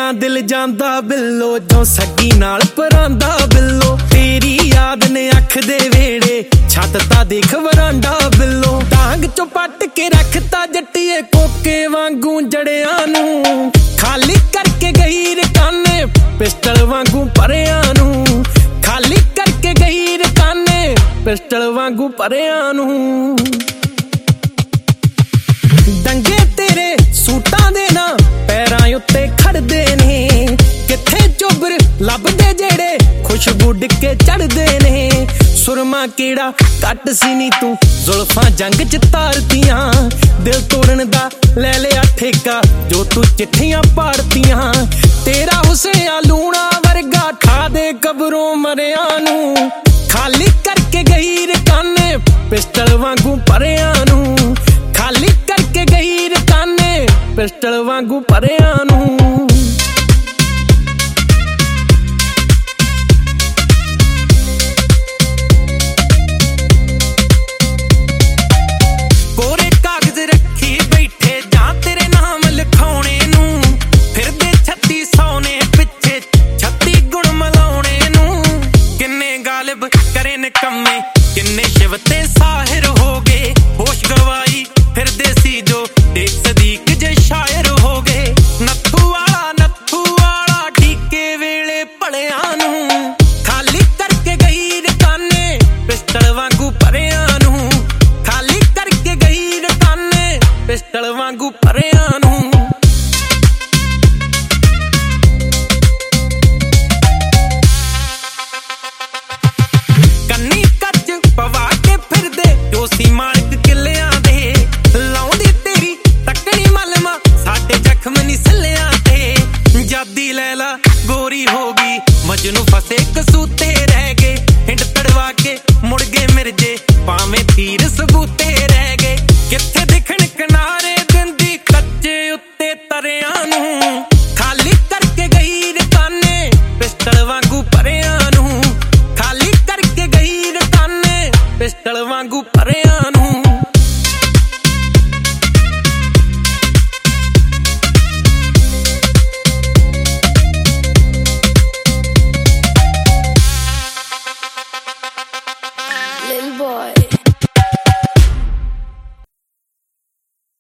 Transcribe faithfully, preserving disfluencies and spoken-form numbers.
तेरा दिल जांदा बिल्लो जो सगी नाल परांदा बिल्लो तेरी याद ने अख दे वेड़े छत ता देख वरांडा बिल्लो टांग चो पट के रखता जट्टिए कोके वांगू जड़ियां नू खाली करके गई रकाने पिस्टल वांगू भरियां नू खाली करके गई रकाने पिस्टल वांगू भरियां नू दंगे तेरे सूटां दे ना पैरां उत्ते खड़दे ने किथे चोबर लभदे जेड़े खुशबू डिके चढ़दे ने सुरमा केड़ा कट सी नी तू जुल्फां जंग च तारतियां दिल तोड़न दा ले लिया ठेका जो तू चिट्ठियां पाड़तियां तेरा हुसैन लूणा वर्गा ठा दे कबरों मरियां नू खाली करके गई रकाने पिस्टल वांगू भरियां नू खाली करके गई रकाने पिस्टल वांगू भरियां नू।